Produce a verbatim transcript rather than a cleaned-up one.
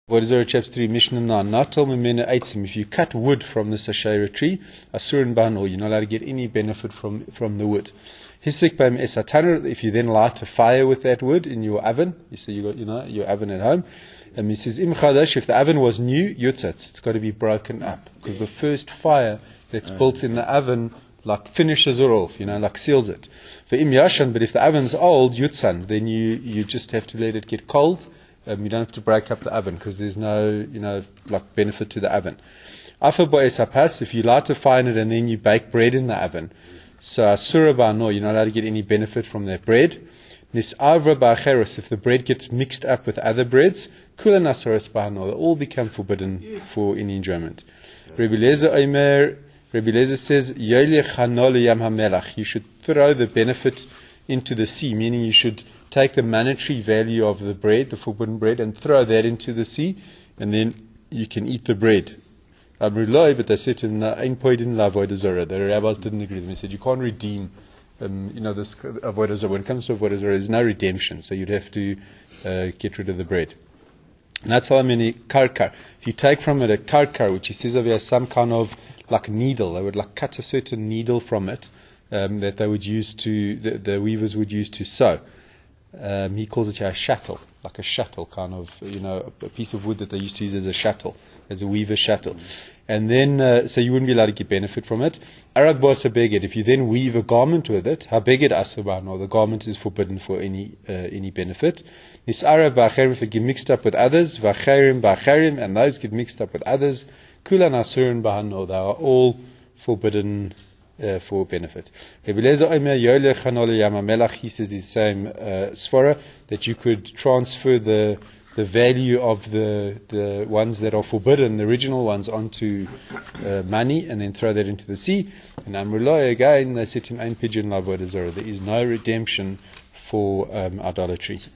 What is chapter three, Mishnah nine? Natal memena eitzim. If you cut wood from this Asherah tree, asurin bano, you're not allowed to get any benefit from from the wood. Hisik b'em esataner. If you then light a fire with that wood in your oven, you say you got you know your oven at home. And he says im chadash. If the oven was new, yutzatz, it's got to be broken up because the first fire that's built in the oven like finishes it off, you know, like seals it. For im yashan, but if the oven's old, yutzan, then you you just have to let it get cold. Um, you don't have to break up the oven because there's no, you know, like benefit to the oven. Afa bo'es hapas, if you light a fire in it and then you bake bread in the oven, so asura ba'ano, you're not allowed to get any benefit from that bread. Nis'avra ba'acheros, if the bread gets mixed up with other breads, kula nasoros ba'ano, they all become forbidden for any enjoyment. Rebbe Lezer Omer, Rebbe Lezer says, Yolech hanol yam hamelach, you should throw the benefit into the sea, meaning you should take the monetary value of the bread, the forbidden bread, and throw that into the sea, and then you can eat the bread. Amrullah, but they said to him, the rabbis didn't agree with them. They said, you can't redeem, um, you know, this avodah zarah. When it comes to avodah zarah, there's no redemption, so you'd have to uh, get rid of the bread. And that's how many karkar. If you take from it a karkar, which he says over here, some kind of like needle, they would like cut a certain needle from it, um, that they would use to, the, the weavers would use to sew. Um, he calls it a shuttle, like a shuttle kind of, you know, a piece of wood that they used to use as a shuttle, as a weaver's shuttle. And then, uh, so you wouldn't be allowed to get benefit from it. Arag basa beged, if you then weave a garment with it, ha beged asaban, or the garment is forbidden for any uh, any benefit. Nis'ara ba'acherim, if it get mixed up with others, v'acherim ba'acherim, and those get mixed up with others, kulan asurin ba'ano, they are all forbidden Uh, for benefit. Rebbe Lezer Omer Yolech hanol yam hamelach, he says his same uh, svara that you could transfer the the value of the the ones that are forbidden, the original ones, onto uh, money and then throw that into the sea. And Amrullah again, they said to him, Ein pidyon la'avodah zarah, there is no redemption for um, idolatry.